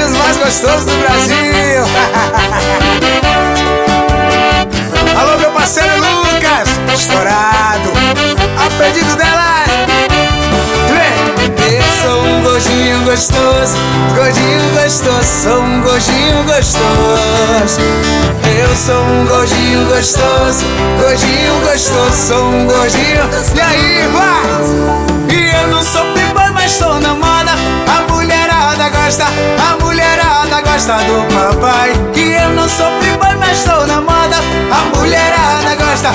boyzinhos mais gostosos do Brasil. Alô, meu parceiro Lucas, estourado. A pedido dela, eu sou um gordinho gostoso, gordinho gostoso, sou um gordinho gostoso. Eu sou um gordinho gostoso, gordinho gostoso, sou um gordinho. E aí, vai! E eu não sou playboy, mas tô na moda. A mulherada gosta do papai. E eu não sou playboy, mas tô na moda. A mulherada gosta.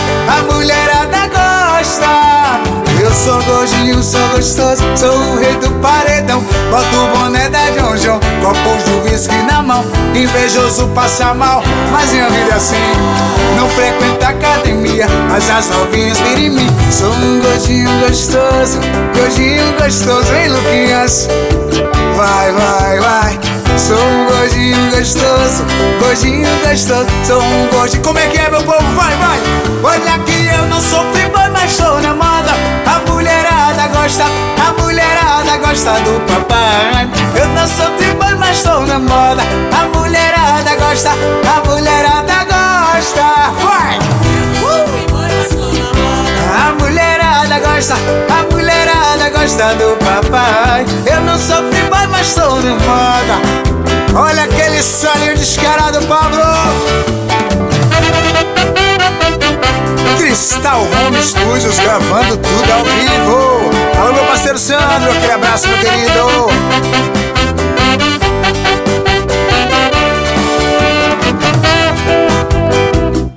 Eu sou gordinho, sou gostoso, sou o rei do paredão. Boto o boné da John John, copo de whisky na mão. Invejoso passa mal, mas minha vida é assim. Não frequento academia, mas as novinhas viram em mim. Sou um gordinho gostoso, hein, Luquinhas? Vai, vai, vai. Sou um gordinho gostoso, sou um gordinho. Como é que é, meu povo? Vai, vai. Olha que eu não sou playboy, mas tô na moda. A mulherada gosta do papai. Eu não sou playboy, mas tô na moda. A mulherada gosta. Vai! A mulherada gosta do papai. Eu não sou playboy, mas tô na moda. Olha aquele solinho descarado, Pablo. Cristal Home Studios, gravando tudo ao vivo. Alô, meu parceiro Sandro, aquele abraço, meu querido.